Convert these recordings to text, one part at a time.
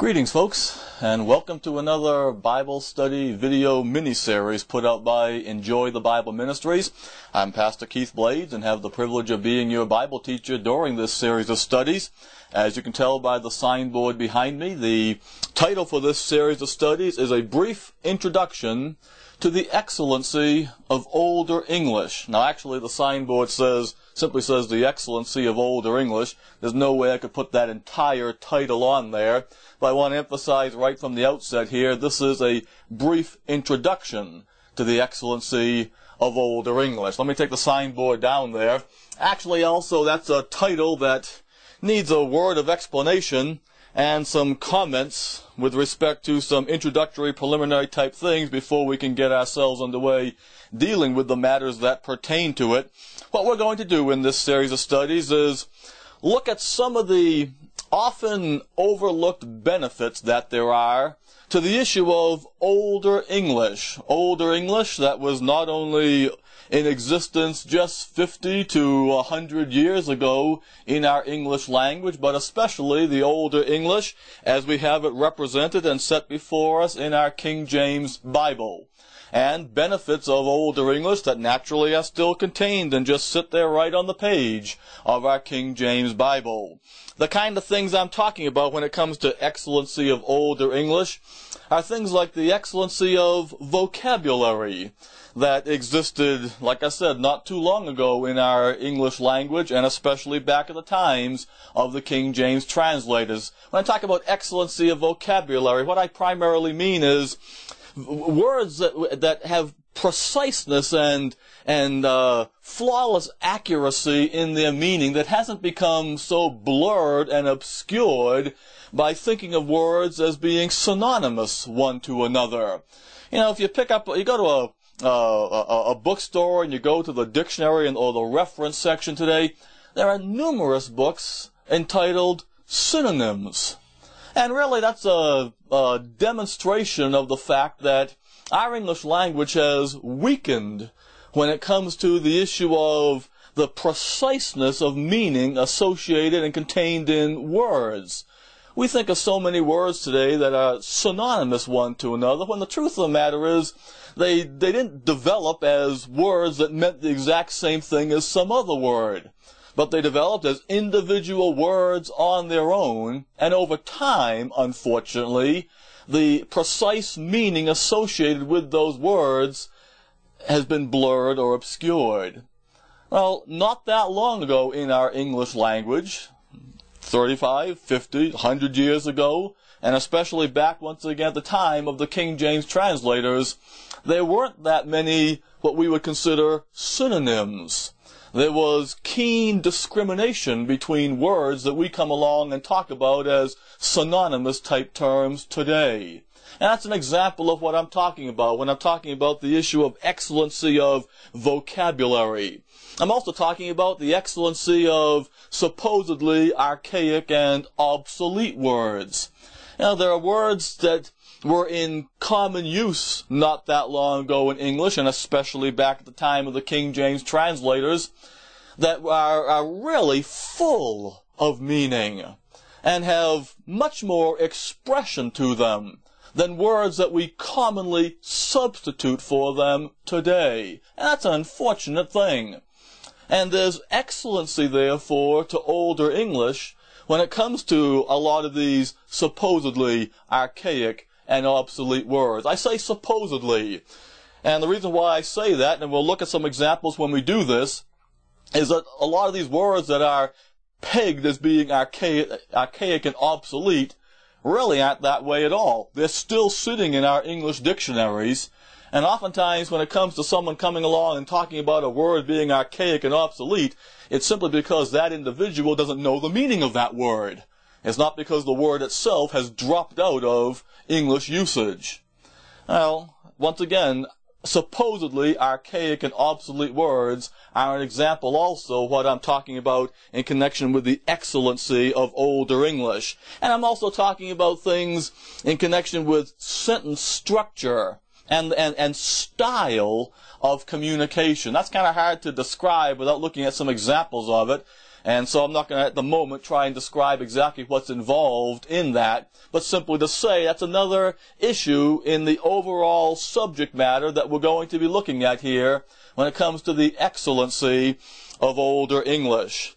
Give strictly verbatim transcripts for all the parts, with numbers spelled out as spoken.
Greetings, folks, and welcome to another Bible study video mini-series put out by Enjoy the Bible Ministries. I'm Pastor Keith Blades and have the privilege of being your Bible teacher during this series of studies. As you can tell by the signboard behind me, the title for this series of studies is A Brief Introduction to the Excellency of Older English. Now, actually, the signboard says simply says the excellency of older English. There's no way I could put that entire title on there. But I want to emphasize right from the outset here, this is a brief introduction to the excellency of older English. Let me take the signboard down there. Actually, also, that's a title that needs a word of explanation and some comments with respect to some introductory preliminary type things before we can get ourselves underway dealing with the matters that pertain to it. What we're going to do in this series of studies is look at some of the often overlooked benefits that there are to the issue of older English. Older English that was not only in existence just fifty to one hundred years ago in our English language, but especially the older English as we have it represented and set before us in our King James Bible. And benefits of older English that naturally are still contained and just sit there right on the page of our King James Bible. The kind of things I'm talking about when it comes to excellency of older English are things like the excellency of vocabulary that existed, like I said, not too long ago in our English language, and especially back at the times of the King James translators. When I talk about excellency of vocabulary, what I primarily mean is words that that have preciseness and and uh, flawless accuracy in their meaning that hasn't become so blurred and obscured by thinking of words as being synonymous one to another. You know, if you pick up, you go to a Uh, a, a bookstore and you go to the dictionary and, or the reference section today, there are numerous books entitled synonyms. And really that's a, a demonstration of the fact that our English language has weakened when it comes to the issue of the preciseness of meaning associated and contained in words. We think of so many words today that are synonymous one to another, when the truth of the matter is they they didn't develop as words that meant the exact same thing as some other word, but they developed as individual words on their own, and over time, unfortunately, the precise meaning associated with those words has been blurred or obscured. Well, not that long ago in our English language, thirty-five, fifty, one hundred years ago, and especially back once again at the time of the King James translators, there weren't that many what we would consider synonyms. There was keen discrimination between words that we come along and talk about as synonymous type terms today. And that's an example of what I'm talking about when I'm talking about the issue of excellency of vocabulary. I'm also talking about the excellency of supposedly archaic and obsolete words. Now, there are words that were in common use not that long ago in English, and especially back at the time of the King James translators, that are, are really full of meaning and have much more expression to them than words that we commonly substitute for them today. And that's an unfortunate thing. And there's excellency, therefore, to older English when it comes to a lot of these supposedly archaic and obsolete words. I say supposedly. And the reason why I say that, and we'll look at some examples when we do this, is that a lot of these words that are pegged as being archaic, archaic and obsolete really aren't that way at all. They're still sitting in our English dictionaries, and oftentimes when it comes to someone coming along and talking about a word being archaic and obsolete, it's simply because that individual doesn't know the meaning of that word. It's not because the word itself has dropped out of English usage. Well, once again, supposedly archaic and obsolete words are an example also of what I'm talking about in connection with the excellency of older English. And I'm also talking about things in connection with sentence structure and and, and style of communication. That's kind of hard to describe without looking at some examples of it. And so I'm not going to, at the moment, try and describe exactly what's involved in that, but simply to say that's another issue in the overall subject matter that we're going to be looking at here when it comes to the excellency of Older English.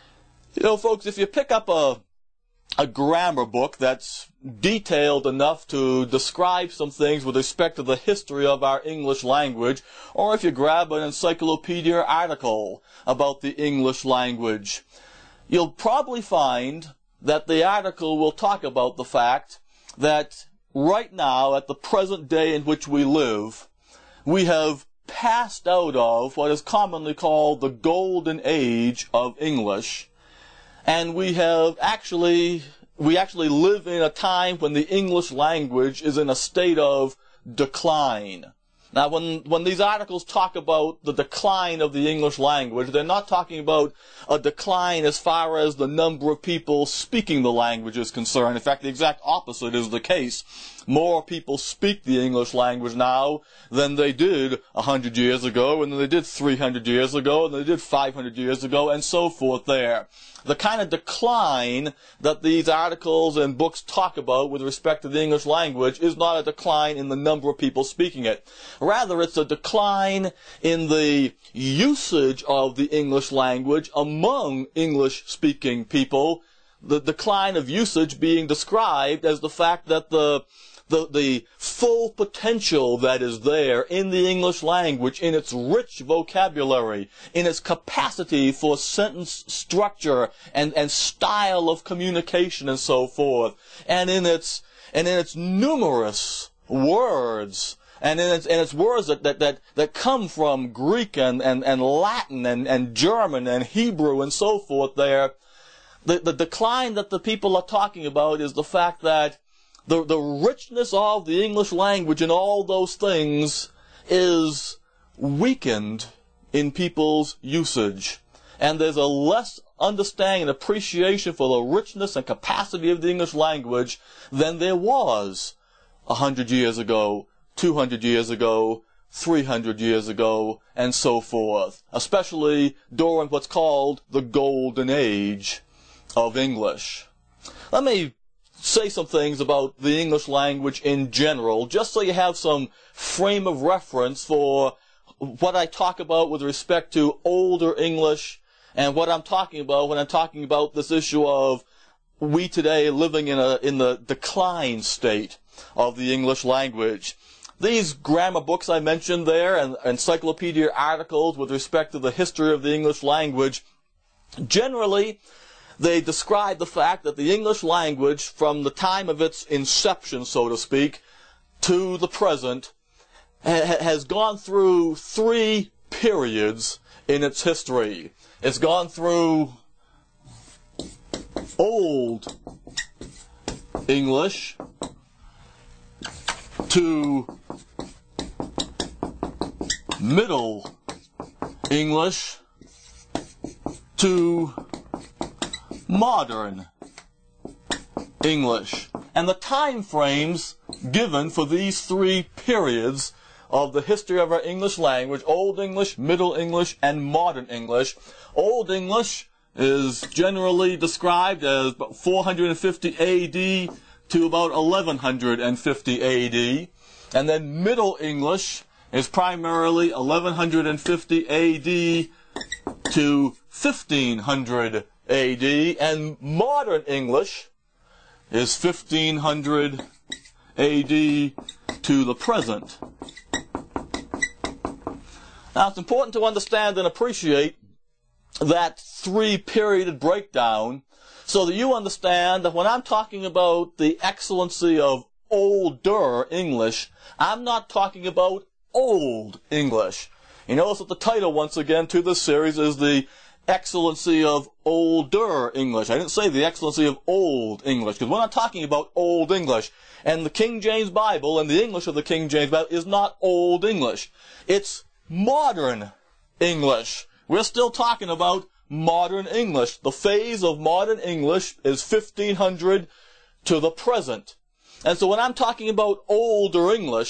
You know, folks, if you pick up a a grammar book that's detailed enough to describe some things with respect to the history of our English language, or if you grab an encyclopedia article about the English language, you'll probably find that the article will talk about the fact that right now, at the present day in which we live, we have passed out of what is commonly called the golden age of English, and we have actually, we actually live in a time when the English language is in a state of decline. Now, when, when these articles talk about the decline of the English language, they're not talking about a decline as far as the number of people speaking the language is concerned. In fact, the exact opposite is the case. More people speak the English language now than they did a hundred years ago, and than they did three hundred years ago, and they did five hundred years ago, and so forth there. The kind of decline that these articles and books talk about with respect to the English language is not a decline in the number of people speaking it. Rather, it's a decline in the usage of the English language among English-speaking people, the decline of usage being described as the fact that the The, the full potential that is there in the English language, in its rich vocabulary, in its capacity for sentence structure and, and style of communication and so forth, and in its, and in its numerous words, and in its, and its words that, that, that, that come from Greek and, and, and Latin and, and German and Hebrew and so forth there, the, the decline that the people are talking about is the fact that The, the richness of the English language and all those things is weakened in people's usage. And there's a less understanding and appreciation for the richness and capacity of the English language than there was a hundred years ago, two hundred years ago, three hundred years ago, and so forth. Especially during what's called the golden age of English. Let me say some things about the English language in general, just so you have some frame of reference for what I talk about with respect to older English and what I'm talking about when I'm talking about this issue of we today living in a in the decline state of the English language. These grammar books I mentioned there and encyclopedia articles with respect to the history of the English language, generally they describe the fact that the English language, from the time of its inception, so to speak, to the present, ha- has gone through three periods in its history. It's gone through Old English to Middle English to Modern English. And the time frames given for these three periods of the history of our English language, Old English, Middle English, and Modern English. Old English is generally described as about four hundred fifty A D to about eleven fifty A D. And then Middle English is primarily eleven fifty A D to fifteen hundred A D, and Modern English is fifteen hundred A D to the present. Now, it's important to understand and appreciate that three-period breakdown so that you understand that when I'm talking about the excellency of older English, I'm not talking about old English. You notice that the title, once again, to this series is the excellency of older English. I didn't say the excellency of old English, because we're not talking about old English. And the King James Bible and the English of the King James Bible is not old English. It's modern English. We're still talking about modern English. The phase of modern English is fifteen hundred to the present. And so when I'm talking about older English,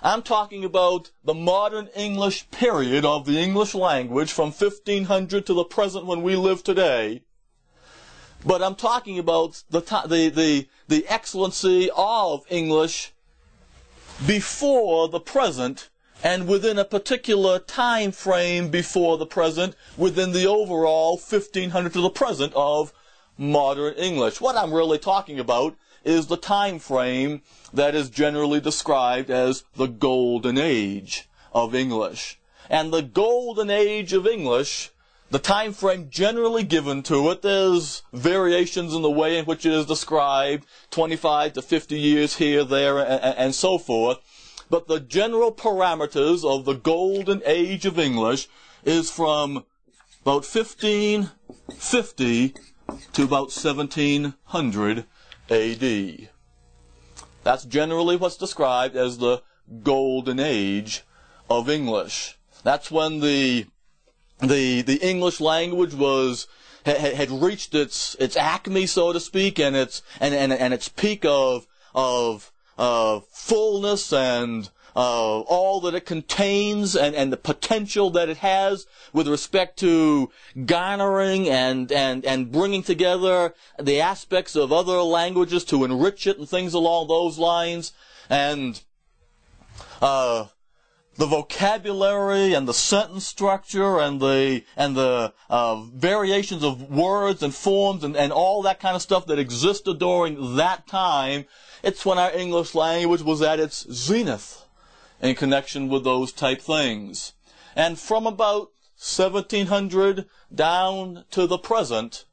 I'm talking about the modern English period of the English language from fifteen hundred to the present when we live today. But I'm talking about the, the, the, the excellency of English before the present and within a particular time frame before the present, within the overall fifteen hundred to the present of modern English. What I'm really talking about is the time frame that is generally described as the Golden Age of English. And the Golden Age of English, the time frame generally given to it, there's variations in the way in which it is described, twenty-five to fifty years here, there, and, and so forth. But the general parameters of the Golden Age of English is from about fifteen fifty to about seventeen hundred A D. That's generally what's described as the Golden Age of English. That's when the the the English language was had, had reached its its acme, so to speak, and its and and, and its peak of of uh, fullness and uh, all that it contains, and, and the potential that it has with respect to garnering and, and, and bringing together the aspects of other languages to enrich it and things along those lines. And uh, the vocabulary and the sentence structure and the and the uh, variations of words and forms and, and all that kind of stuff that existed during that time, it's when our English language was at its zenith in connection with those type things. And from about seventeen hundred down to the present,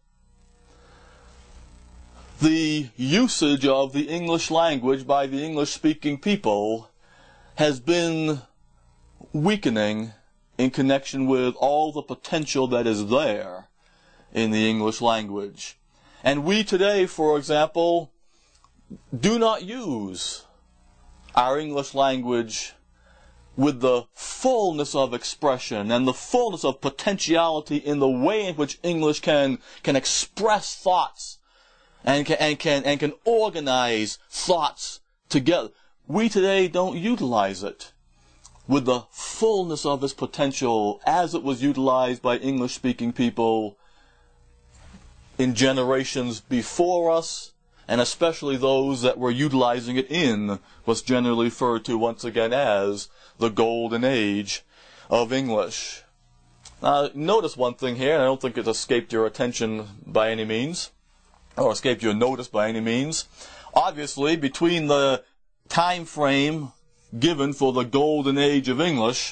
the usage of the English language by the English-speaking people has been weakening in connection with all the potential that is there in the English language. And we today, for example, do not use our English language with the fullness of expression and the fullness of potentiality in the way in which English can can express thoughts and can and can and can organize thoughts together. We today don't utilize it with the fullness of its potential as it was utilized by English-speaking people in generations before us, and especially those that were utilizing it in what's generally referred to once again as the Golden Age of English. Now, notice one thing here, and I don't think it escaped your attention by any means, or escaped your notice by any means. Obviously, between the time frame given for the Golden Age of English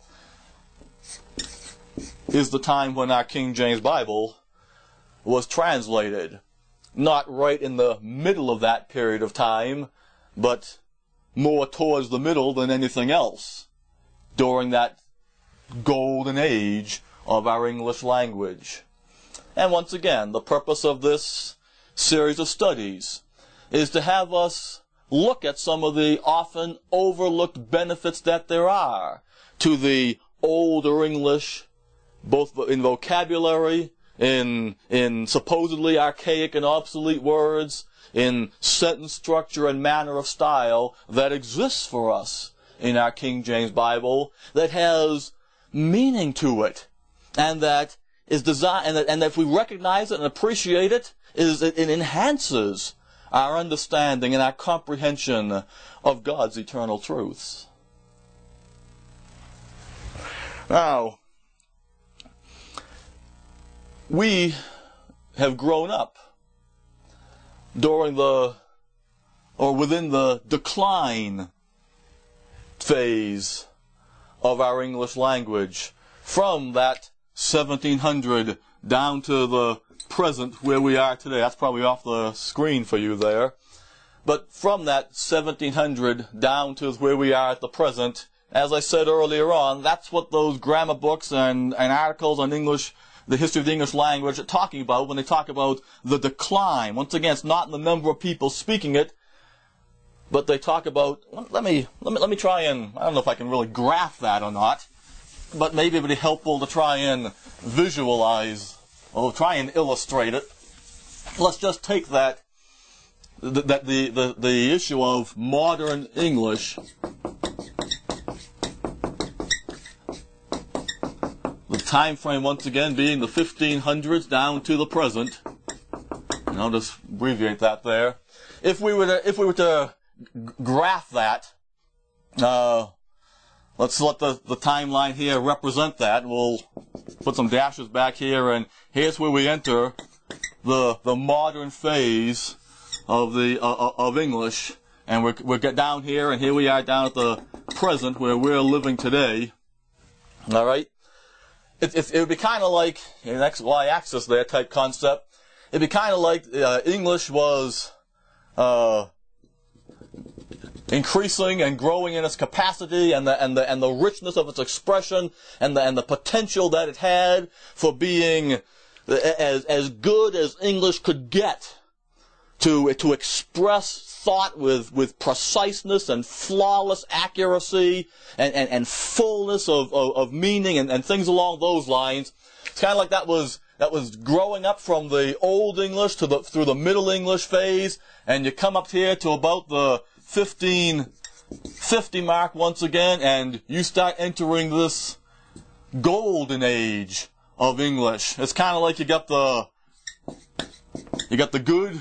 is the time when our King James Bible was translated. Not right in the middle of that period of time, but more towards the middle than anything else during that golden age of our English language. And once again, the purpose of this series of studies is to have us look at some of the often overlooked benefits that there are to the older English, both in vocabulary, in in supposedly archaic and obsolete words, in sentence structure and manner of style that exists for us in our King James Bible, that has meaning to it, and that is designed, and that, and that if we recognize it and appreciate it, is it, it enhances our understanding and our comprehension of God's eternal truths. Now, we have grown up during the, or within the decline phase of our English language, from that seventeen hundred down to the present where we are today. That's probably off the screen for you there. But from that seventeen hundred down to where we are at the present, as I said earlier on, that's what those grammar books and, and articles on English, the history of the English language, are talking about when they talk about the decline. Once again, it's not in the number of people speaking it, but they talk about, let me, let me, let me try and, I don't know if I can really graph that or not, but maybe it would be helpful to try and visualize, or try and illustrate it. Let's just take that, that the, the, the issue of modern English time frame once again being the fifteen hundreds down to the present. And I'll just abbreviate that there. If we were to, if we were to graph that, uh, let's let the, the timeline here represent that. We'll put some dashes back here, and here's where we enter the the modern phase of the uh, of English, and we're we get down here, and here we are down at the present where we're living today. All right, it it, it would be kind of like an X Y axis there type concept. It'd be kind of like uh, English was uh, increasing and growing in its capacity and the and the and the richness of its expression and the and the potential that it had for being as as good as English could get to to express thought with with preciseness and flawless accuracy and and, and fullness of, of of meaning and, and things along those lines. It's kind of like that was that was growing up from the Old English to the through the Middle English phase, and you come up here to about the fifteen fifty mark once again, and you start entering this golden age of English. It's kind of like you got the you got the good,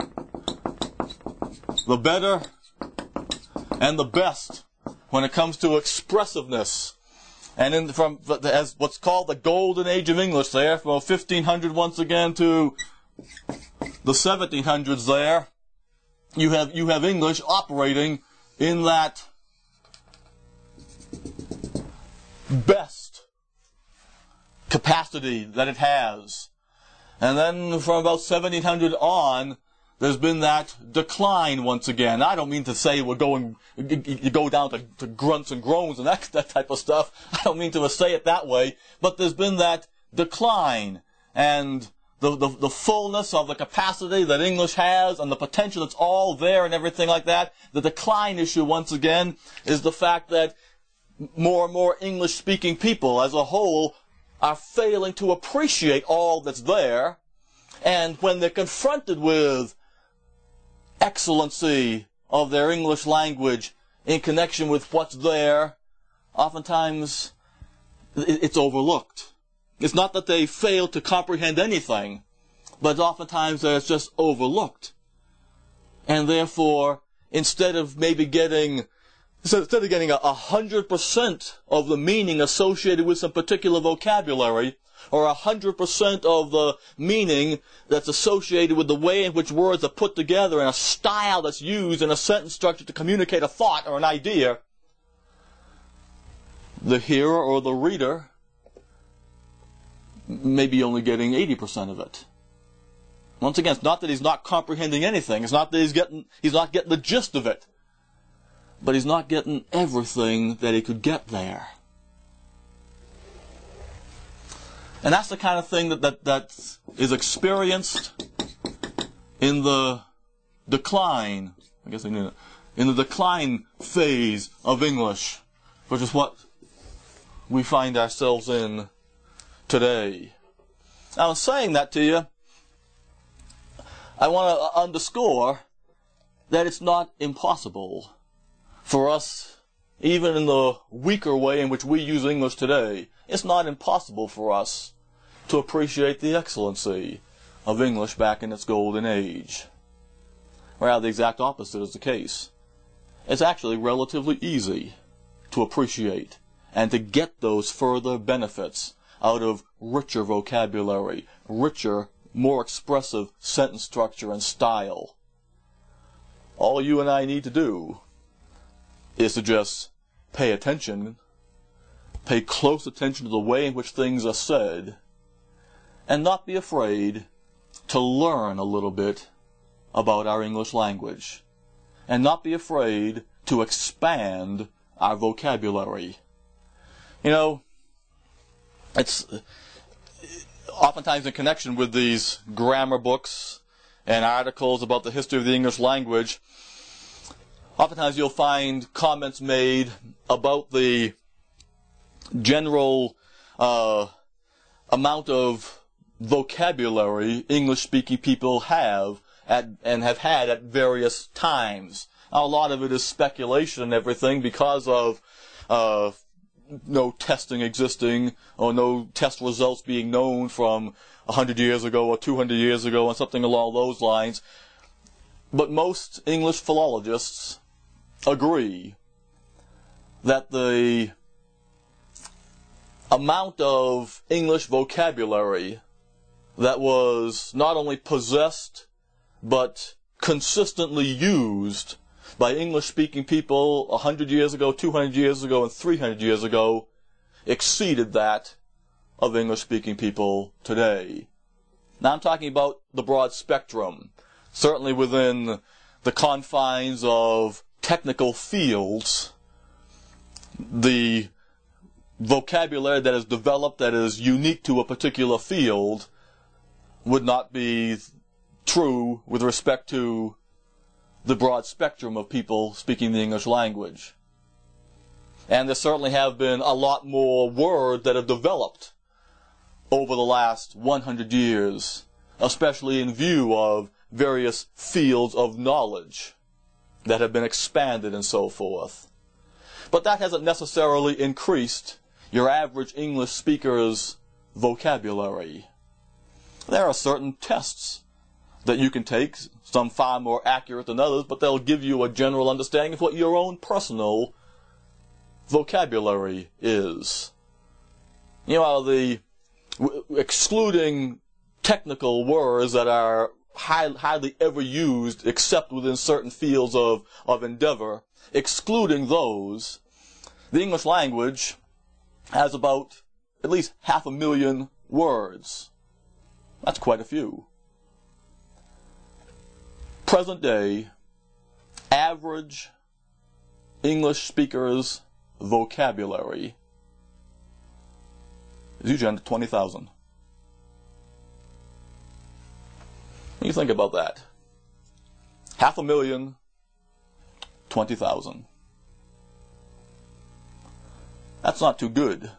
the better, and the best when it comes to expressiveness. And in from as what's called the golden age of English there, from fifteen hundred once again to the seventeen hundreds there, you have you have English operating in that best capacity that it has. And then from about seventeen hundred on, there's been that decline once again. I don't mean to say we're going, you go down to, to grunts and groans and that, that type of stuff. I don't mean to say it that way. But there's been that decline. And the, the, the fullness of the capacity that English has and the potential that's all there and everything like that. The decline issue, once again, is the fact that more and more English-speaking people as a whole are failing to appreciate all that's there. And when they're confronted with excellency of their English language in connection with what's there, oftentimes it's overlooked. It's not that they fail to comprehend anything, but oftentimes it's just overlooked. And therefore, instead of maybe getting, instead of getting a hundred percent of the meaning associated with some particular vocabulary, or a hundred percent of the meaning that's associated with the way in which words are put together and a style that's used in a sentence structure to communicate a thought or an idea, the hearer or the reader may be only getting eighty percent of it. Once again, it's not that he's not comprehending anything. It's not that he's getting, he's not getting the gist of it. But he's not getting everything that he could get there. And that's the kind of thing that, that, that is experienced in the decline, I guess I knew that, in the decline phase of English, which is what we find ourselves in today. Now, in saying that to you, I want to underscore that it's not impossible for us, even in the weaker way in which we use English today, it's not impossible for us to appreciate the excellency of English back in its golden age. Rather, the exact opposite is the case. It's actually relatively easy to appreciate and to get those further benefits out of richer vocabulary, richer, more expressive sentence structure and style. All you and I need to do is to just pay attention, pay close attention to the way in which things are said, and not be afraid to learn a little bit about our English language, and not be afraid to expand our vocabulary. You know, it's oftentimes in connection with these grammar books and articles about the history of the English language, oftentimes you'll find comments made about the general uh, amount of vocabulary English-speaking people have at, and have had at various times. Now, a lot of it is speculation and everything because of uh, no testing existing or no test results being known from one hundred years ago or two hundred years ago and something along those lines. But most English philologists agree that the amount of English vocabulary that was not only possessed but consistently used by English-speaking people one hundred years ago, two hundred years ago, and three hundred years ago exceeded that of English-speaking people today. Now I'm talking about the broad spectrum. Certainly within the confines of technical fields, the vocabulary that is developed that is unique to a particular field would not be true with respect to the broad spectrum of people speaking the English language. And there certainly have been a lot more words that have developed over the last one hundred years, especially in view of various fields of knowledge that have been expanded and so forth. But that hasn't necessarily increased your average English speaker's vocabulary. There are certain tests that you can take, some far more accurate than others, but they'll give you a general understanding of what your own personal vocabulary is. You know, the w- excluding technical words that are high, hardly ever used except within certain fields of, of endeavor, excluding those, the English language has about at least half a million words. That's quite a few. Present day, average English speakers' vocabulary is usually under twenty thousand. When you think about that, half a million, twenty thousand. That's not too good.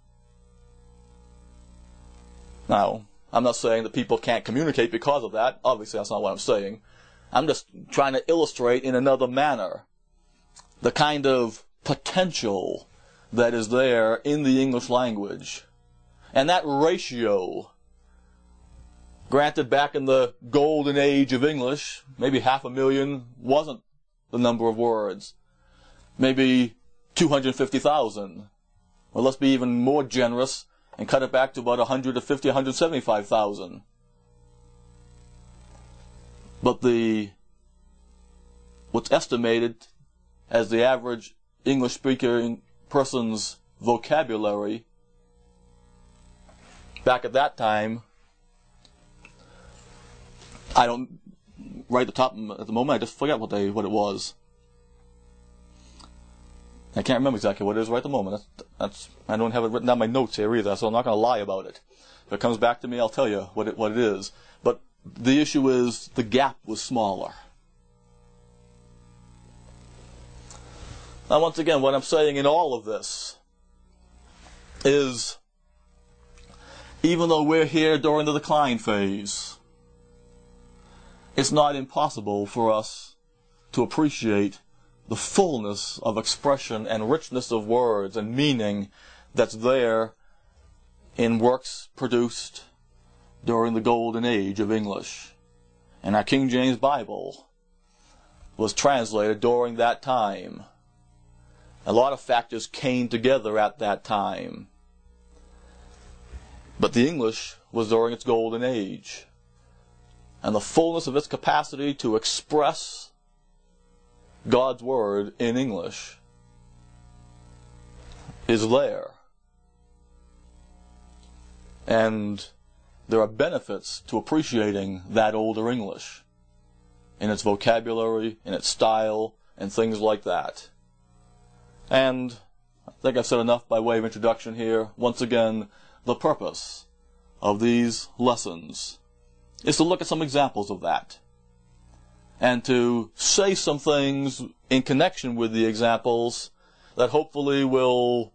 Now, I'm not saying that people can't communicate because of that. Obviously, that's not what I'm saying. I'm just trying to illustrate in another manner the kind of potential that is there in the English language. And that ratio, granted back in the golden age of English, maybe half a million wasn't the number of words. Maybe two hundred fifty thousand. Well, let's be even more generous and cut it back to about one hundred fifty, one hundred seventy-five thousand. But the what's estimated as the average English speaking person's vocabulary back at that time, I don't right at the top at the moment. I just forget what they what it was. I can't remember exactly what it is right at the moment. That's, that's I don't have it written down in my notes here either, so I'm not going to lie about it. If it comes back to me, I'll tell you what it what it is. But the issue is the gap was smaller. Now, once again, what I'm saying in all of this is, even though we're here during the decline phase, it's not impossible for us to appreciate the fullness of expression and richness of words and meaning that's there in works produced during the golden age of English. And our King James Bible was translated during that time. A lot of factors came together at that time. But the English was during its golden age. And the fullness of its capacity to express God's Word in English is there. And there are benefits to appreciating that older English in its vocabulary, in its style, and things like that. And I think I've said enough by way of introduction here. Once again, the purpose of these lessons is to look at some examples of that and to say some things in connection with the examples that hopefully will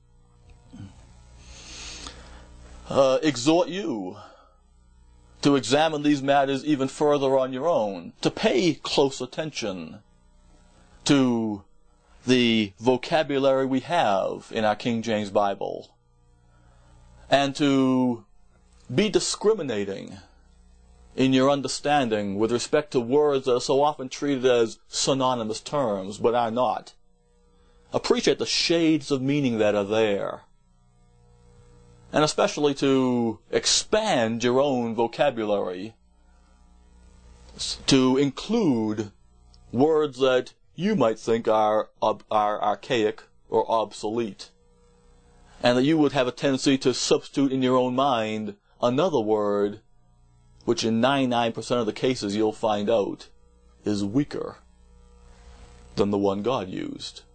uh, exhort you to examine these matters even further on your own, to pay close attention to the vocabulary we have in our King James Bible, and to be discriminating in your understanding with respect to words that are so often treated as synonymous terms, but are not. Appreciate the shades of meaning that are there. And especially to expand your own vocabulary to include words that you might think are, are archaic or obsolete. And that you would have a tendency to substitute in your own mind another word which in ninety-nine percent of the cases you'll find out is weaker than the one God used.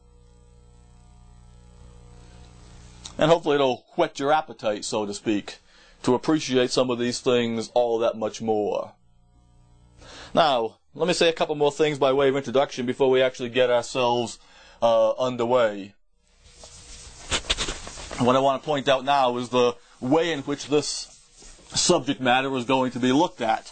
And hopefully it'll whet your appetite, so to speak, to appreciate some of these things all that much more. Now, let me say a couple more things by way of introduction before we actually get ourselves uh, underway. What I want to point out now is the way in which this subject matter is going to be looked at.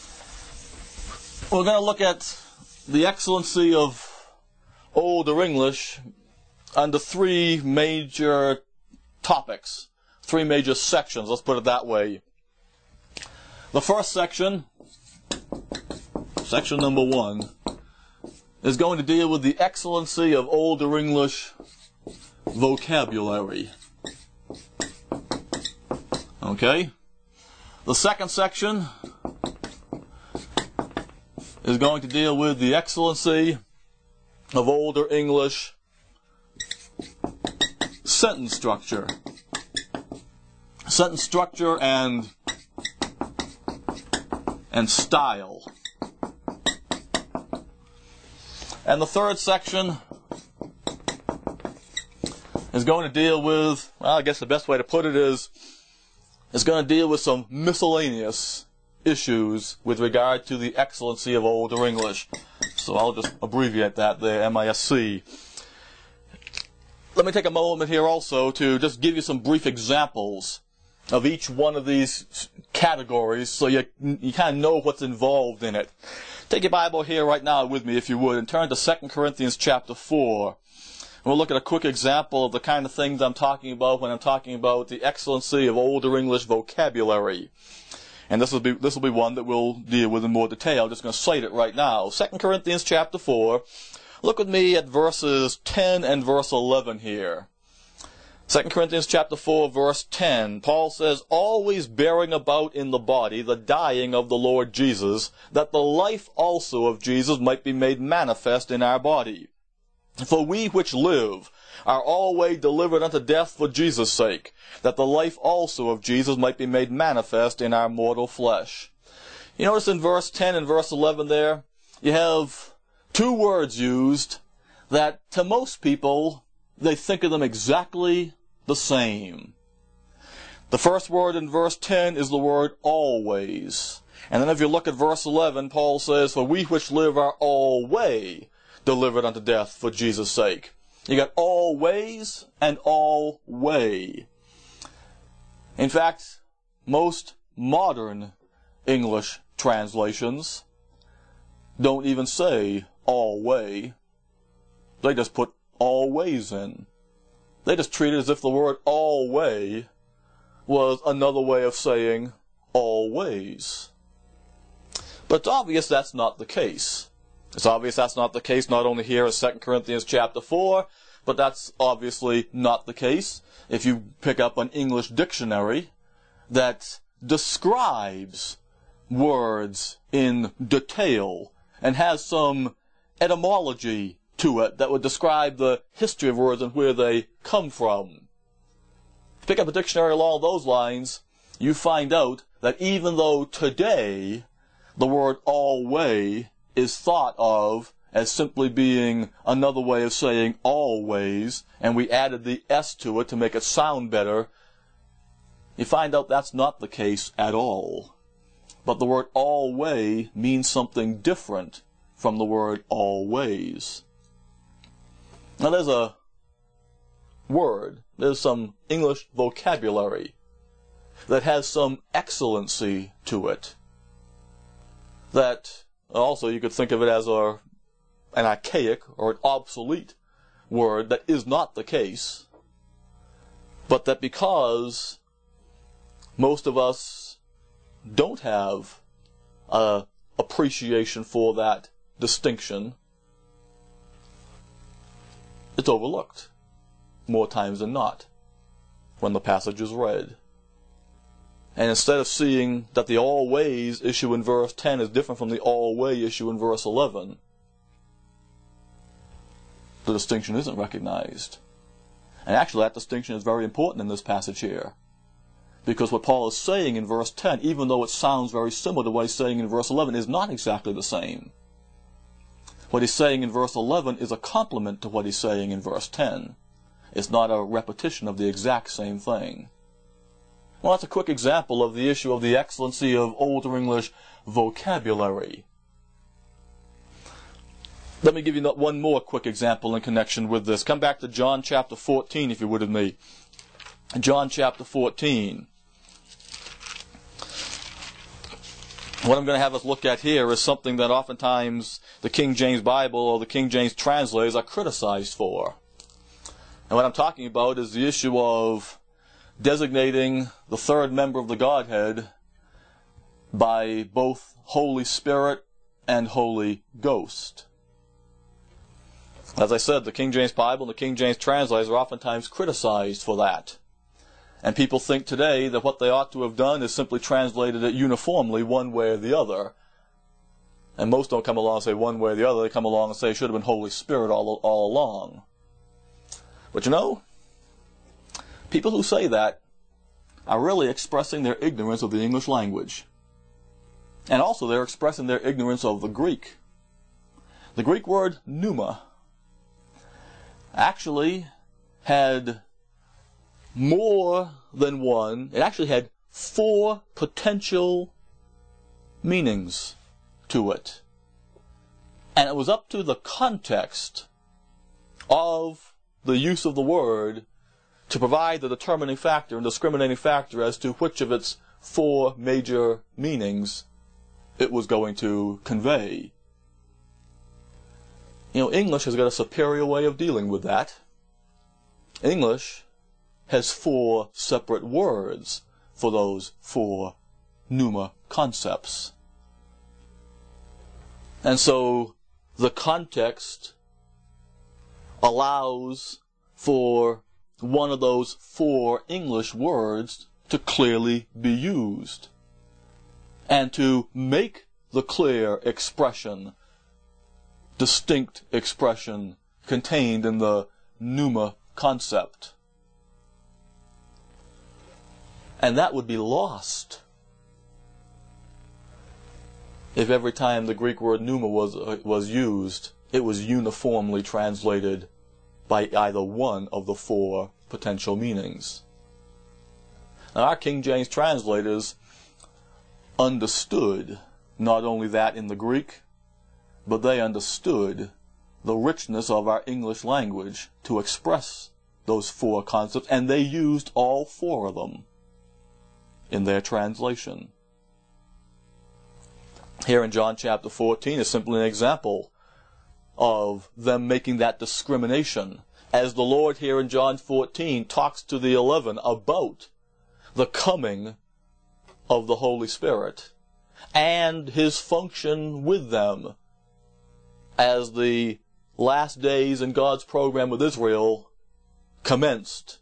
We're going to look at the excellency of Older English under three major topics, three major sections, let's put it that way. The first section, section number one, is going to deal with the excellency of Older English vocabulary. Okay? The second section is going to deal with the excellency of Older English sentence structure. Sentence structure and and style. And the third section is going to deal with, well, I guess the best way to put it is, is going to deal with some miscellaneous issues with regard to the excellency of Older English. So I'll just abbreviate that there, M I S C. Let me take a moment here also to just give you some brief examples of each one of these categories so you, you kind of know what's involved in it. Take your Bible here right now with me, if you would, and turn to Second Corinthians chapter four. We'll look at a quick example of the kind of things I'm talking about when I'm talking about the excellency of Older English vocabulary. And this will be this will be one that we'll deal with in more detail. I'm just going to cite it right now. Second Corinthians chapter four. Look with me at verses ten and verse eleven here. Second Corinthians chapter four, verse ten. Paul says, always bearing about in the body the dying of the Lord Jesus, that the life also of Jesus might be made manifest in our body. For we which live are always delivered unto death for Jesus' sake, that the life also of Jesus might be made manifest in our mortal flesh. You notice in verse ten and verse eleven there, you have two words used that to most people, they think of them exactly the same. The first word in verse ten is the word always. And then if you look at verse eleven, Paul says, for we which live are always delivered unto death for Jesus' sake. You got always and alway. In fact, most modern English translations don't even say alway. They just put always in. They just treat it as if the word alway was another way of saying always. But it's obvious that's not the case. It's obvious that's not the case not only here in Second Corinthians chapter four, but that's obviously not the case if you pick up an English dictionary that describes words in detail and has some etymology to it that would describe the history of words and where they come from. Pick up a dictionary along those lines, you find out that even though today the word always is thought of as simply being another way of saying always, and we added the S to it to make it sound better, you find out that's not the case at all. But the word alway means something different from the word always. Now there's a word, there's some English vocabulary that has some excellency to it. That also you could think of it as a, an archaic or an obsolete word that is not the case, but that because most of us don't have a appreciation for that distinction, it's overlooked more times than not when the passage is read. And instead of seeing that the always issue in verse ten is different from the always issue in verse eleven, the distinction isn't recognized. And actually that distinction is very important in this passage here. Because what Paul is saying in verse ten, even though it sounds very similar to what he's saying in verse eleven, is not exactly the same. What he's saying in verse eleven is a complement to what he's saying in verse ten. It's not a repetition of the exact same thing. Well, that's a quick example of the issue of the excellency of Older English vocabulary. Let me give you one more quick example in connection with this. Come back to John chapter fourteen, if you would, with me. John chapter fourteen. What I'm going to have us look at here is something that oftentimes the King James Bible or the King James translators are criticized for. And what I'm talking about is the issue of designating the third member of the Godhead by both Holy Spirit and Holy Ghost. As I said, the King James Bible and the King James translators are oftentimes criticized for that. And people think today that what they ought to have done is simply translated it uniformly one way or the other. And most don't come along and say one way or the other. They come along and say it should have been Holy Spirit all, all along. But you know, people who say that are really expressing their ignorance of the English language. And also they're expressing their ignorance of the Greek. The Greek word pneuma actually had more than one, it actually had four potential meanings to it. And it was up to the context of the use of the word to provide the determining factor and discriminating factor as to which of its four major meanings it was going to convey. You know, English has got a superior way of dealing with that. English has four separate words for those four pneuma concepts. And so the context allows for one of those four English words to clearly be used and to make the clear expression, distinct expression contained in the pneuma concept. And that would be lost if every time the Greek word pneuma was, uh, was used, it was uniformly translated by either one of the four potential meanings. Now, our King James translators understood not only that in the Greek, but they understood the richness of our English language to express those four concepts, and they used all four of them in their translation. Here in John chapter fourteen is simply an example of them making that discrimination, as the Lord here in John fourteen talks to the eleven about the coming of the Holy Spirit and His function with them as the last days in God's program with Israel commenced.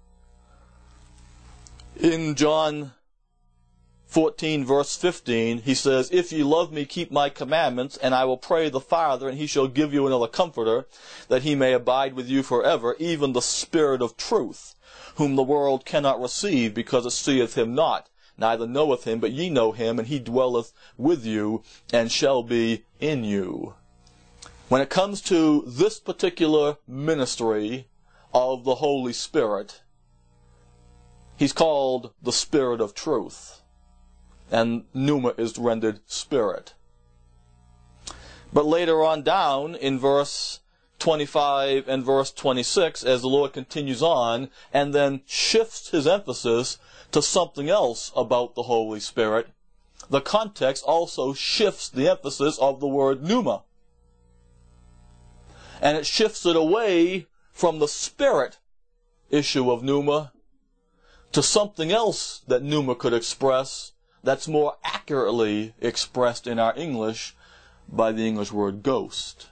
In John fourteen verse fifteen, he says, "If ye love me, keep my commandments, and I will pray the Father, and he shall give you another comforter, that he may abide with you forever, even the Spirit of truth, whom the world cannot receive, because it seeth him not, neither knoweth him, but ye know him, and he dwelleth with you, and shall be in you." When it comes to this particular ministry of the Holy Spirit, He's called the Spirit of Truth, and pneuma is rendered Spirit. But later on down in verse twenty-five and verse twenty-six, as the Lord continues on and then shifts His emphasis to something else about the Holy Spirit, the context also shifts the emphasis of the word pneuma. And it shifts it away from the spirit issue of pneuma to something else that pneuma could express that's more accurately expressed in our English by the English word ghost.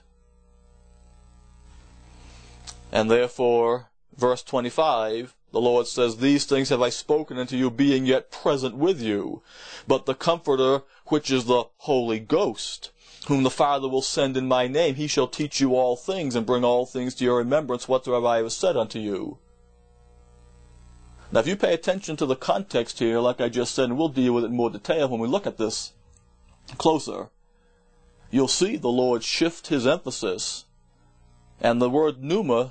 And therefore, verse twenty-five, the Lord says, "These things have I spoken unto you, being yet present with you. But the Comforter, which is the Holy Ghost, whom the Father will send in my name, he shall teach you all things, and bring all things to your remembrance, whatsoever I have said unto you." Now, if you pay attention to the context here, like I just said, and we'll deal with it in more detail when we look at this closer, you'll see the Lord shift his emphasis, and the word pneuma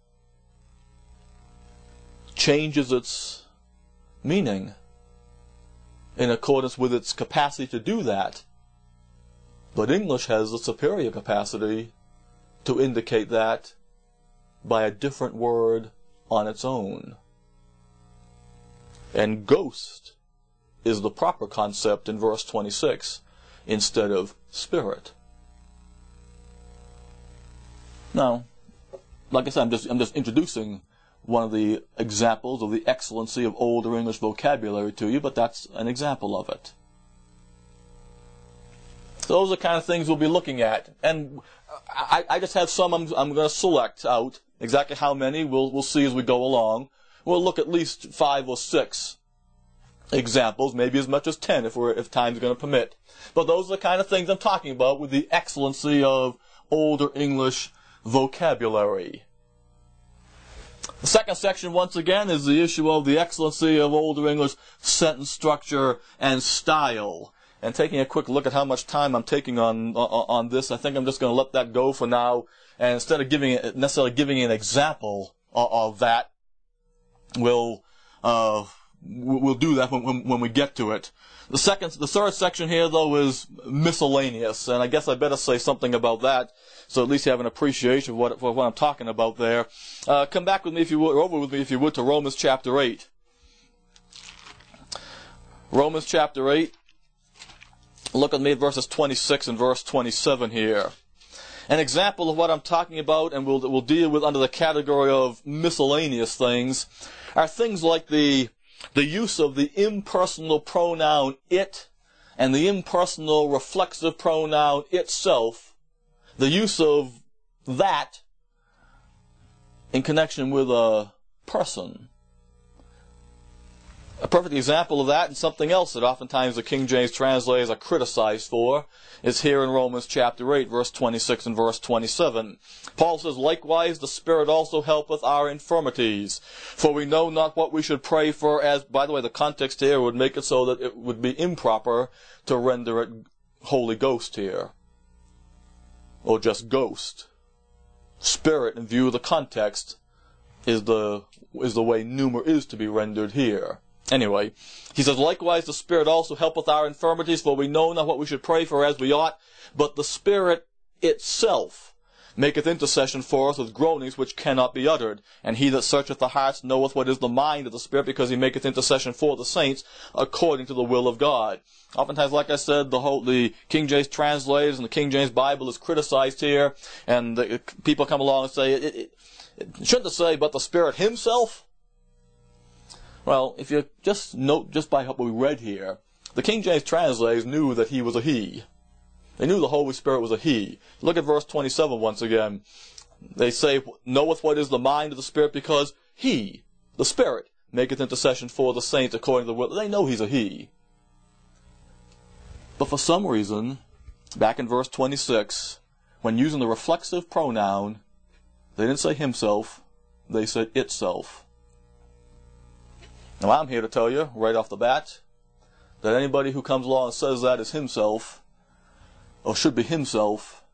changes its meaning in accordance with its capacity to do that. But English has a superior capacity to indicate that by a different word on its own. And ghost is the proper concept in verse twenty-six instead of spirit. Now, like I said, I'm just, I'm just introducing one of the examples of the excellency of older English vocabulary to you, but that's an example of it. So those are the kind of things we'll be looking at. And I, I just have some I'm, I'm going to select out. Exactly how many, we'll, we'll see as we go along. We'll look at least five or six examples, maybe as much as ten if, we're, if time's going to permit. But those are the kind of things I'm talking about with the excellency of older English vocabulary. The second section, once again, is the issue of the excellency of older English sentence structure and style. And taking a quick look at how much time I'm taking on on, on this, I think I'm just going to let that go for now. And instead of giving it, necessarily giving an example of, of that, we'll uh, we'll do that when, when when we get to it. The second, the third section here, though, is miscellaneous, and I guess I better say something about that, so at least you have an appreciation of what, for what I'm talking about there. Uh, come back with me, if you would, or over with me, if you would, to Romans chapter eight. Romans chapter eight. Look at me at verses twenty-six and verse twenty-seven here. An example of what I'm talking about, and we'll we'll deal with under the category of miscellaneous things, are things like the the use of the impersonal pronoun it and the impersonal reflexive pronoun itself, the use of that in connection with a person. A perfect example of that, and something else that oftentimes the King James translators are criticized for, is here in Romans chapter eight, verse twenty-six and verse twenty-seven. Paul says, "Likewise the Spirit also helpeth our infirmities, for we know not what we should pray for as," by the way, the context here would make it so that it would be improper to render it Holy Ghost here, or just ghost. Spirit, in view of the context, is the is the way pneuma is to be rendered here. Anyway, he says, "Likewise the Spirit also helpeth our infirmities, for we know not what we should pray for as we ought, but the Spirit itself maketh intercession for us with groanings which cannot be uttered. And he that searcheth the hearts knoweth what is the mind of the Spirit, because he maketh intercession for the saints according to the will of God." Oftentimes, like I said, the whole the King James translators and the King James Bible is criticized here, and the, people come along and say, it, it, it, shouldn't it say, "but the Spirit himself"? Well, if you just note, just by what we read here, the King James translators knew that he was a he. They knew the Holy Spirit was a he. Look at verse twenty-seven once again. They say, "Knoweth what is the mind of the Spirit, because he," the Spirit, "maketh intercession for the saints according to the will." They know he's a he. But for some reason, back in verse twenty-six, when using the reflexive pronoun, they didn't say himself, they said itself. Now, I'm here to tell you, right off the bat, that anybody who comes along and says that is himself, or should be himself,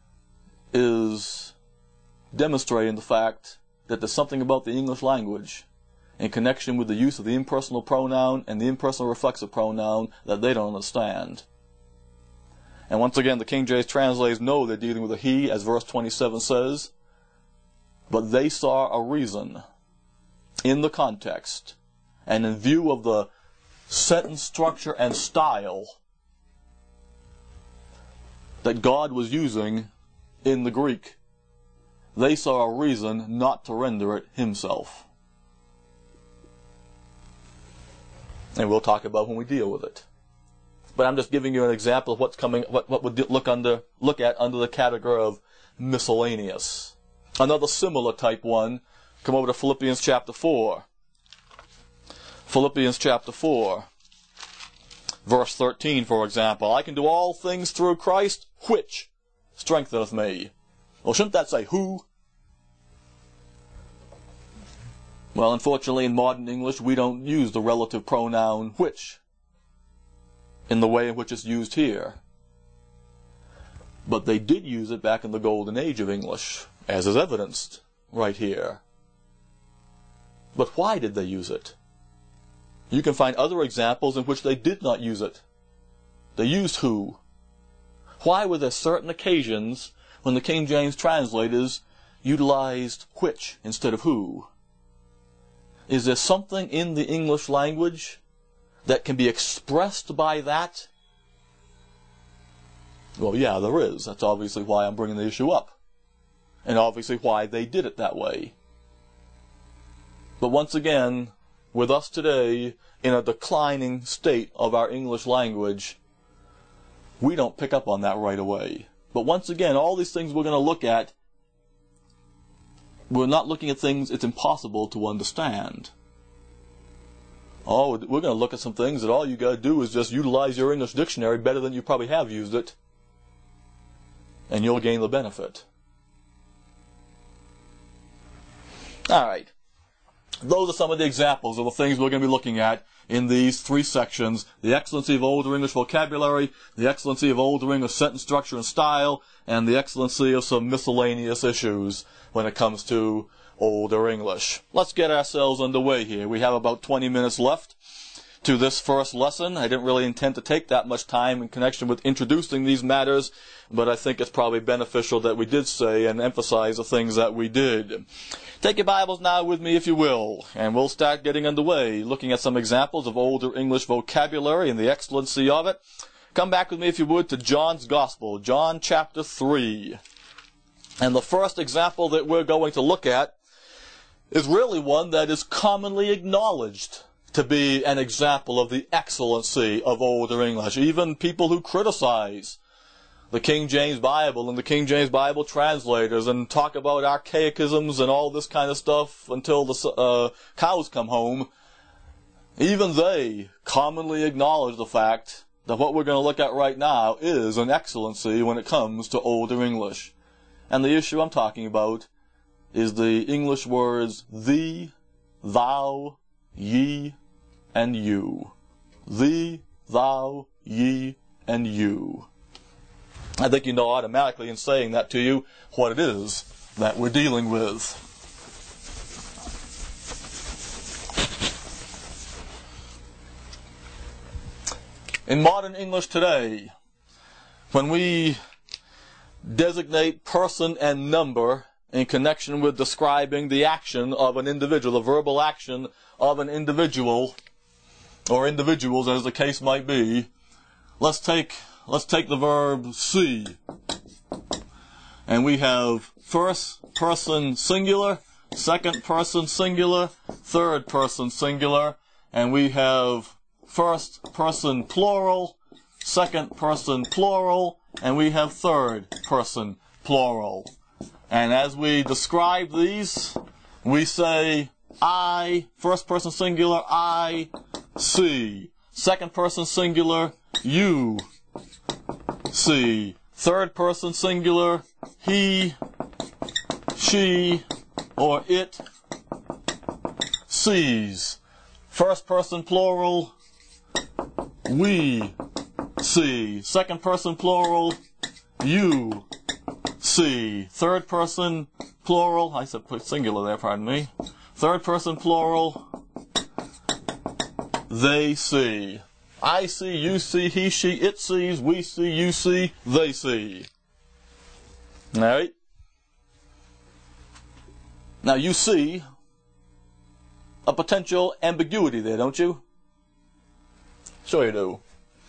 is demonstrating the fact that there's something about the English language in connection with the use of the impersonal pronoun and the impersonal reflexive pronoun that they don't understand. And once again, the King James translators know they're dealing with a he, as verse twenty-seven says, but they saw a reason in the context and in view of the sentence structure and style that God was using in the Greek, they saw a reason not to render it himself. And we'll talk about when we deal with it. But I'm just giving you an example of what's coming, what, what would look under, look at under the category of miscellaneous. Another similar type one, come over to Philippians chapter four. Philippians chapter four, verse thirteen, for example. I can do all things through Christ, which strengtheneth me. Well, shouldn't that say who? Well, unfortunately, in modern English, we don't use the relative pronoun which in the way in which it's used here. But they did use it back in the golden age of English, as is evidenced right here. But why did they use it? You can find other examples in which they did not use it. They used who. Why were there certain occasions when the King James translators utilized which instead of who? Is there something in the English language that can be expressed by that? Well, yeah, there is. That's obviously why I'm bringing the issue up. And obviously why they did it that way. But once again, with us today, in a declining state of our English language, we don't pick up on that right away. But once again, all these things we're going to look at, we're not looking at things it's impossible to understand. Oh, we're going to look at some things that all you got to do is just utilize your English dictionary better than you probably have used it, and you'll gain the benefit. All right. Those are some of the examples of the things we're going to be looking at in these three sections: the excellency of Older English vocabulary, the excellency of Older English sentence structure and style, and the excellency of some miscellaneous issues when it comes to Older English. Let's get ourselves underway here. We have about twenty minutes left to this first lesson. I didn't really intend to take that much time in connection with introducing these matters, but I think it's probably beneficial that we did say and emphasize the things that we did. Take your Bibles now with me, if you will, and we'll start getting underway, looking at some examples of Older English vocabulary and the excellency of it. Come back with me, if you would, to John's Gospel, John chapter three. And the first example that we're going to look at is really one that is commonly acknowledged to be an example of the excellency of Older English. Even people who criticize the King James Bible and the King James Bible translators and talk about archaicisms and all this kind of stuff until the uh, cows come home, even they commonly acknowledge the fact that what we're going to look at right now is an excellency when it comes to Older English. And the issue I'm talking about is the English words thee, thou, ye, and you. Thee, thou, ye, and you. I think you know automatically in saying that to you what it is that we're dealing with. In modern English today, when we designate person and number in connection with describing the action of an individual, the verbal action of an individual, or individuals as the case might be, let's take Let's take the verb see. And we have first person singular, second person singular, third person singular, and we have first person plural, second person plural, and we have third person plural. And as we describe these, we say I, first person singular, I see. Second person singular, you see. Third person singular, he, she, or it sees. First person plural, we see. Second person plural, you see. Third person plural, I said put singular there, pardon me. Third person plural, they see. I see, you see, he, she, it sees, we see, you see, they see. All right? Now you see a potential ambiguity there, don't you? Sure you do.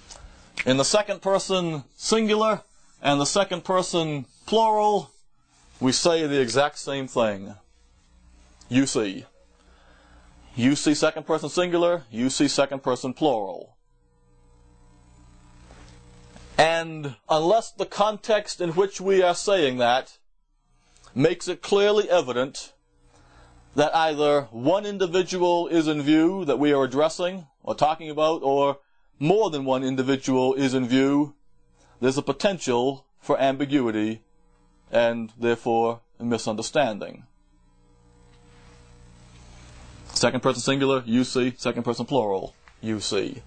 In the second person singular and the second person plural, we say the exact same thing. You see. You see second person singular, you see second person plural. And unless the context in which we are saying that makes it clearly evident that either one individual is in view that we are addressing or talking about, or more than one individual is in view, there's a potential for ambiguity and therefore a misunderstanding. Second person singular, you see. Second person plural, you see.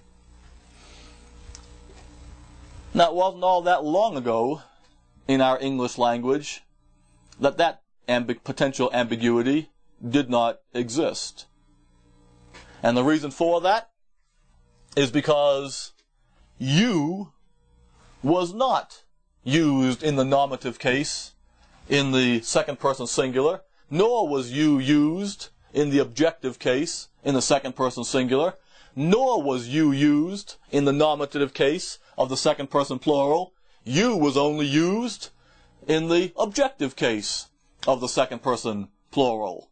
Now, it wasn't all that long ago in our English language that that ambi- potential ambiguity did not exist. And the reason for that is because you was not used in the nominative case in the second person singular, nor was you used in the objective case in the second person singular, nor was you used in the nominative case of the second person plural. You was only used in the objective case of the second person plural.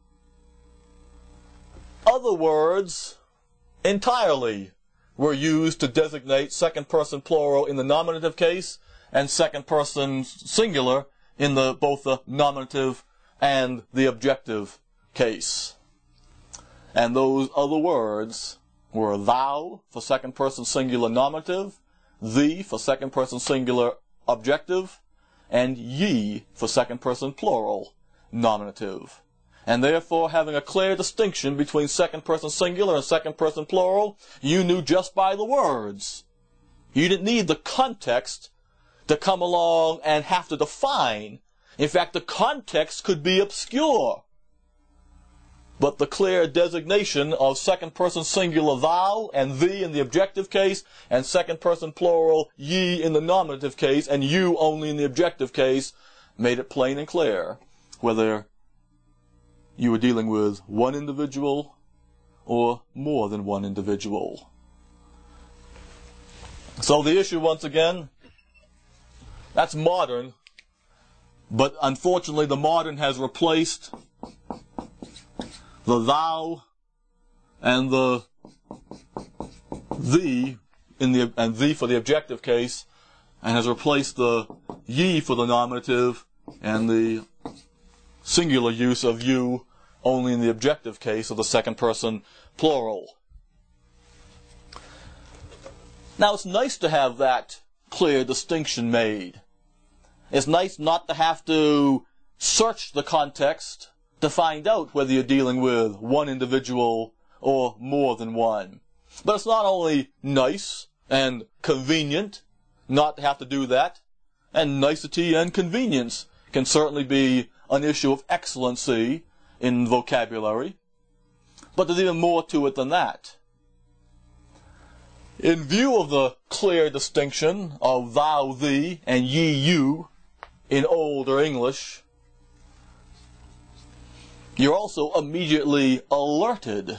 Other words entirely were used to designate second person plural in the nominative case and second person singular in the both the nominative and the objective case. And those other words were thou for second person singular nominative, thee for second person singular objective, and ye for second person plural nominative. And therefore, having a clear distinction between second person singular and second person plural, you knew just by the words. You didn't need the context to come along and have to define. In fact, the context could be obscure. But the clear designation of second person singular thou and thee in the objective case, and second person plural ye in the nominative case, and you only in the objective case, made it plain and clear whether you were dealing with one individual or more than one individual. So the issue, once again, that's modern, but unfortunately the modern has replaced the thou and the thee in the and thee for the objective case, and has replaced the ye for the nominative and the singular use of you only in the objective case of the second person plural. Now, it's nice to have that clear distinction made. It's nice not to have to search the context to find out whether you're dealing with one individual or more than one. But it's not only nice and convenient not to have to do that, and nicety and convenience can certainly be an issue of excellency in vocabulary, but there's even more to it than that. In view of the clear distinction of thou, thee, and ye, you in older English, you're also immediately alerted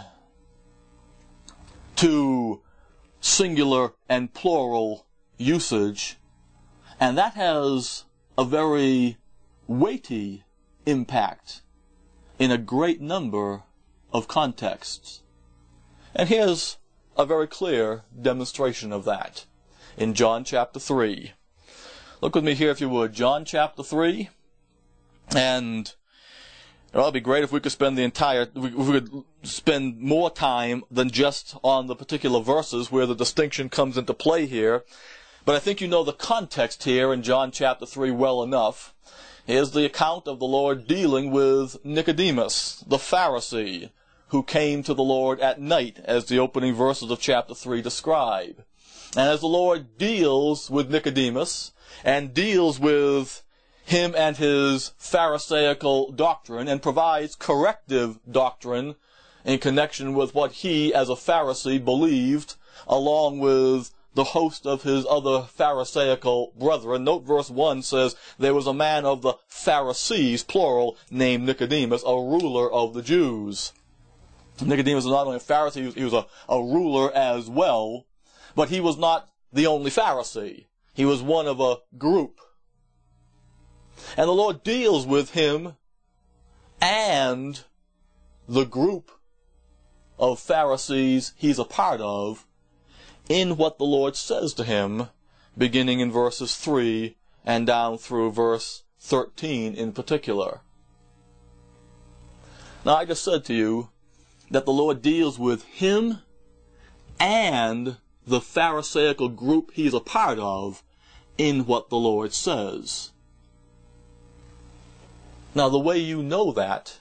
to singular and plural usage, and that has a very weighty impact in a great number of contexts. And here's a very clear demonstration of that in John chapter three. Look with me here if you would. John chapter three. And it would be great if we could spend the entire, if we could spend more time than just on the particular verses where the distinction comes into play here. But I think you know the context here in John chapter three well enough. Here's the account of the Lord dealing with Nicodemus, the Pharisee, who came to the Lord at night, as the opening verses of chapter three describe. And as the Lord deals with Nicodemus, and deals with him and his Pharisaical doctrine, and provides corrective doctrine in connection with what he, as a Pharisee, believed, along with the host of his other Pharisaical brethren. Note verse one says, there was a man of the Pharisees, plural, named Nicodemus, a ruler of the Jews. Nicodemus was not only a Pharisee, he was, he was a, a ruler as well, but he was not the only Pharisee. He was one of a group. And the Lord deals with him and the group of Pharisees he's a part of in what the Lord says to him, beginning in verses three and down through verse thirteen in particular. Now, I just said to you that the Lord deals with him and the Pharisaical group he's a part of in what the Lord says. Now, the way you know that,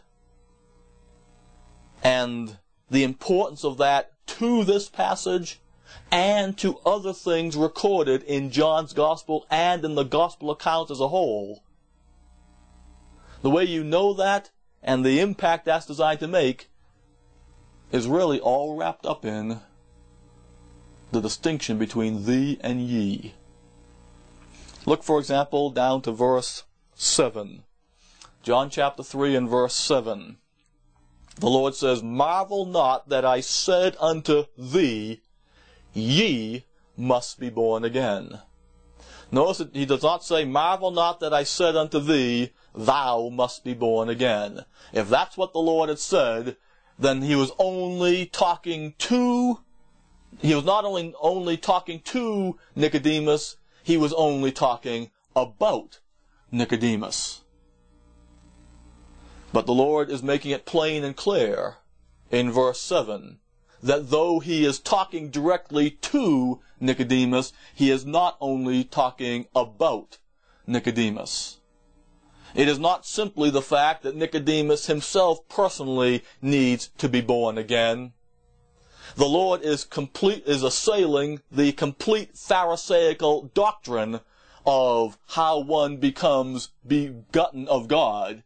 and the importance of that to this passage and to other things recorded in John's Gospel and in the Gospel account as a whole, the way you know that and the impact that's designed to make is really all wrapped up in the distinction between thee and ye. Look, for example, down to verse seven. John chapter three and verse seven. The Lord says, "Marvel not that I said unto thee, ye must be born again." Notice that he does not say, "Marvel not that I said unto thee, thou must be born again." If that's what the Lord had said, then he was only talking to, he was not only, only talking to Nicodemus, he was only talking about Nicodemus. But the Lord is making it plain and clear in verse seven that though he is talking directly to Nicodemus, he is not only talking about Nicodemus. It is not simply the fact that Nicodemus himself personally needs to be born again. The Lord is complete, is assailing the complete Pharisaical doctrine of how one becomes begotten of God.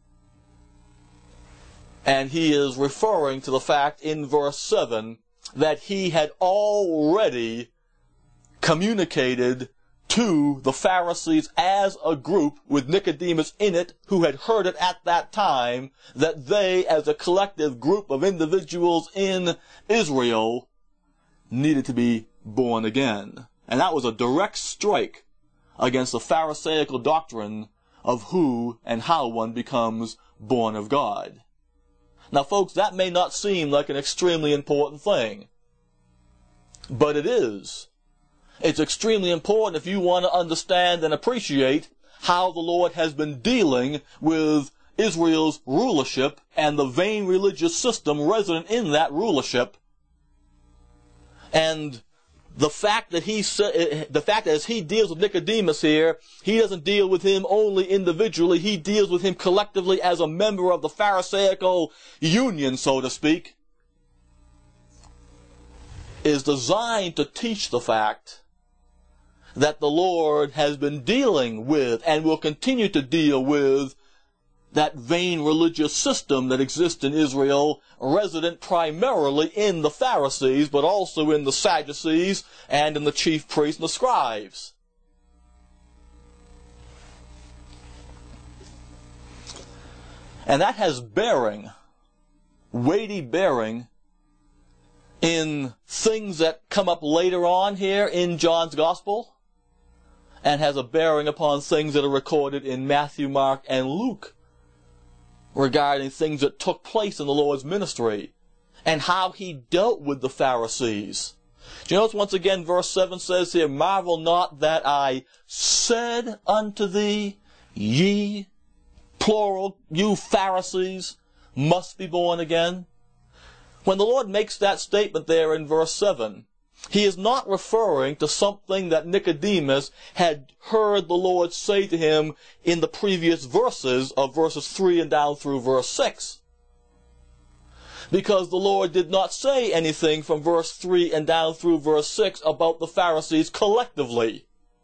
And he is referring to the fact in verse seven that he had already communicated to the Pharisees as a group, with Nicodemus in it, who had heard it at that time, that they, as a collective group of individuals in Israel, needed to be born again. And that was a direct strike against the Pharisaical doctrine of who and how one becomes born of God. Now, folks, that may not seem like an extremely important thing, but it is. It's extremely important if you want to understand and appreciate how the Lord has been dealing with Israel's rulership and the vain religious system resident in that rulership. And the fact that he, the fact that as he deals with Nicodemus here, he doesn't deal with him only individually, he deals with him collectively as a member of the Pharisaical union, so to speak, is designed to teach the fact that the Lord has been dealing with and will continue to deal with that vain religious system that exists in Israel, resident primarily in the Pharisees, but also in the Sadducees and in the chief priests and the scribes. And that has bearing, weighty bearing, in things that come up later on here in John's Gospel, and has a bearing upon things that are recorded in Matthew, Mark, and Luke regarding things that took place in the Lord's ministry and how he dealt with the Pharisees. Do you notice once again verse seven says here, "Marvel not that I said unto thee, ye," plural, "you Pharisees must be born again." When the Lord makes that statement there in verse seven, he is not referring to something that Nicodemus had heard the Lord say to him in the previous verses of verses three and down through verse six. Because the Lord did not say anything from verse three and down through verse six about the Pharisees collectively.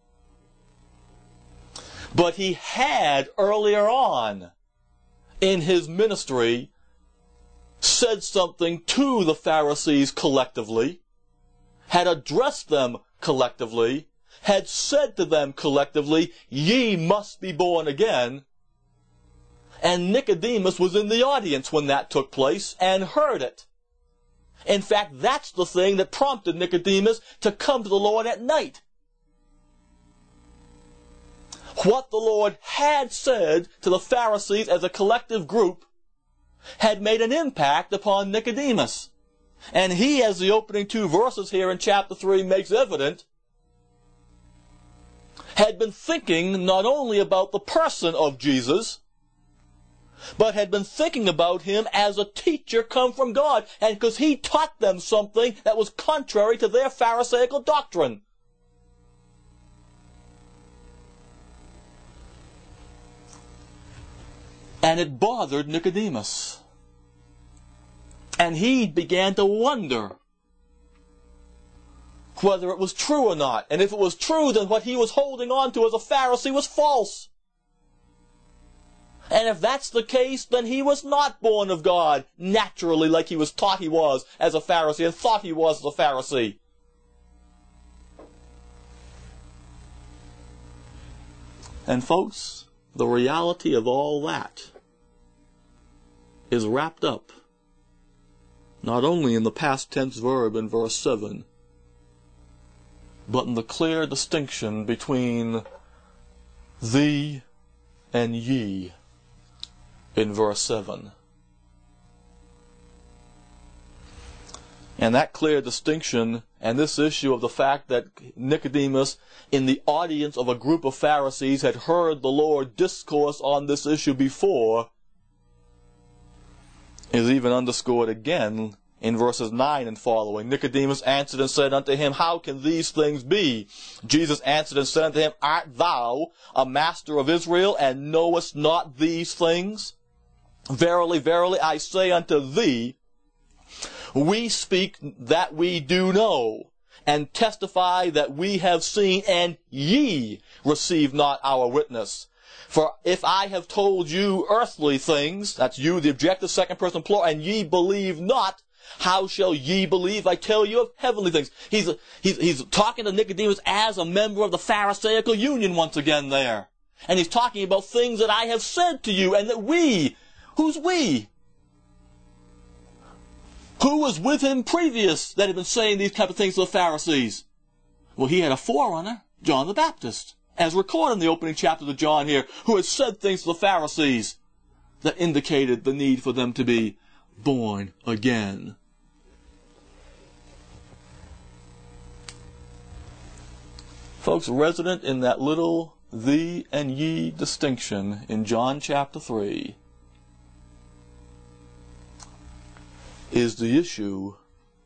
But he had earlier on in his ministry said something to the Pharisees collectively, had addressed them collectively, had said to them collectively, "Ye must be born again." And Nicodemus was in the audience when that took place and heard it. In fact, that's the thing that prompted Nicodemus to come to the Lord at night. what the Lord had said to the Pharisees as a collective group had made an impact upon Nicodemus. And he, as the opening two verses here in chapter three makes evident, had been thinking not only about the person of Jesus, but had been thinking about him as a teacher come from God, and because he taught them something that was contrary to their Pharisaical doctrine. And it bothered Nicodemus. And he began to wonder whether it was true or not. And if it was true, then what he was holding on to as a Pharisee was false. And if that's the case, then he was not born of God naturally like he was taught he was as a Pharisee and thought he was as a Pharisee. And folks, the reality of all that is wrapped up not only in the past tense verb in verse seven, but in the clear distinction between thee and ye in verse seven. And that clear distinction and this issue of the fact that Nicodemus, in the audience of a group of Pharisees, had heard the Lord discourse on this issue before, is even underscored again in verses nine and following. Nicodemus answered and said unto him, How can these things be? Jesus answered and said unto him, Art thou a master of Israel, and knowest not these things? Verily, verily, I say unto thee, we speak that we do know, and testify that we have seen, and ye receive not our witness. For if I have told you earthly things, that's you, the objective second person plural, and ye believe not, how shall ye believe if I tell you of heavenly things? He's, he's, he's talking to Nicodemus as a member of the Pharisaical union once again there. And he's talking about things that I have said to you, and that we, who's we? Who was with him previous that had been saying these type of things to the Pharisees? Well, he had a forerunner, John the Baptist, as recorded in the opening chapter of John here, who had said things to the Pharisees that indicated the need for them to be born again. Folks, resident in that little thee and ye distinction in John chapter three is the issue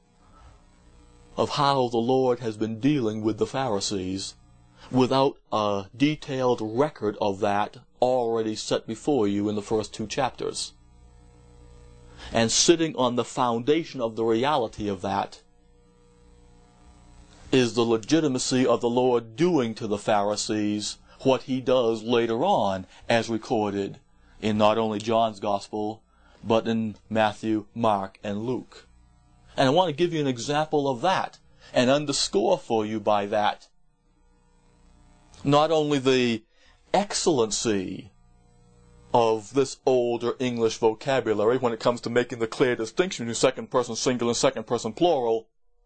of how the Lord has been dealing with the Pharisees without a detailed record of that already set before you in the first two chapters. And sitting on the foundation of the reality of that is the legitimacy of the Lord doing to the Pharisees what he does later on, as recorded in not only John's Gospel, but in Matthew, Mark, and Luke. And I want to give you an example of that and underscore for you by that not only the excellency of this older English vocabulary when it comes to making the clear distinction between second person singular and second person plural,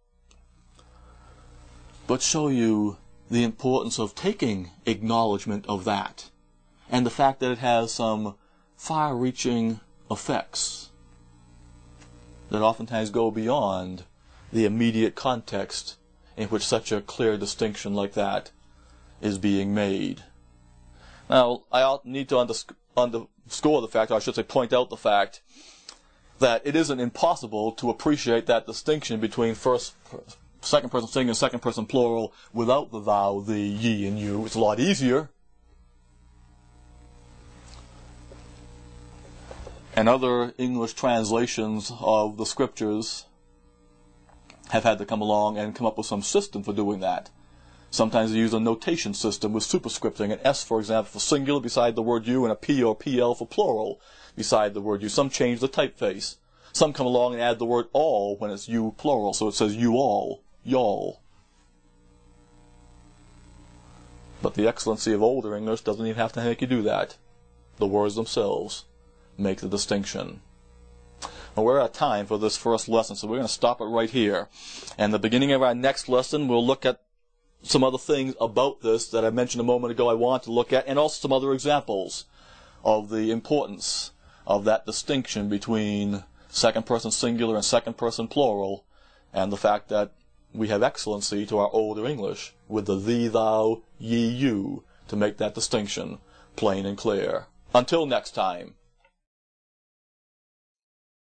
but show you the importance of taking acknowledgement of that and the fact that it has some far-reaching effects that oftentimes go beyond the immediate context in which such a clear distinction like that is being made. Now, I need to underscore underscore the fact, or I should say point out the fact, that it isn't impossible to appreciate that distinction between first, second person singular and second person plural without the thou, the ye, and you. It's a lot easier. And other English translations of the scriptures have had to come along and come up with some system for doing that. Sometimes they use a notation system with superscripting, an S, for example, for singular beside the word you, and a P or P L for plural beside the word you. Some change the typeface. Some come along and add the word all when it's you plural, so it says you all, y'all. But the excellency of older English doesn't even have to make you do that. The words themselves make the distinction. Well, we're out of time for this first lesson, so we're going to stop it right here. And the beginning of our next lesson, we'll look at some other things about this that I mentioned a moment ago I want to look at, and also some other examples of the importance of that distinction between second person singular and second person plural, and the fact that we have excellency to our older English with the thee, thou, ye, you to make that distinction plain and clear. Until next time.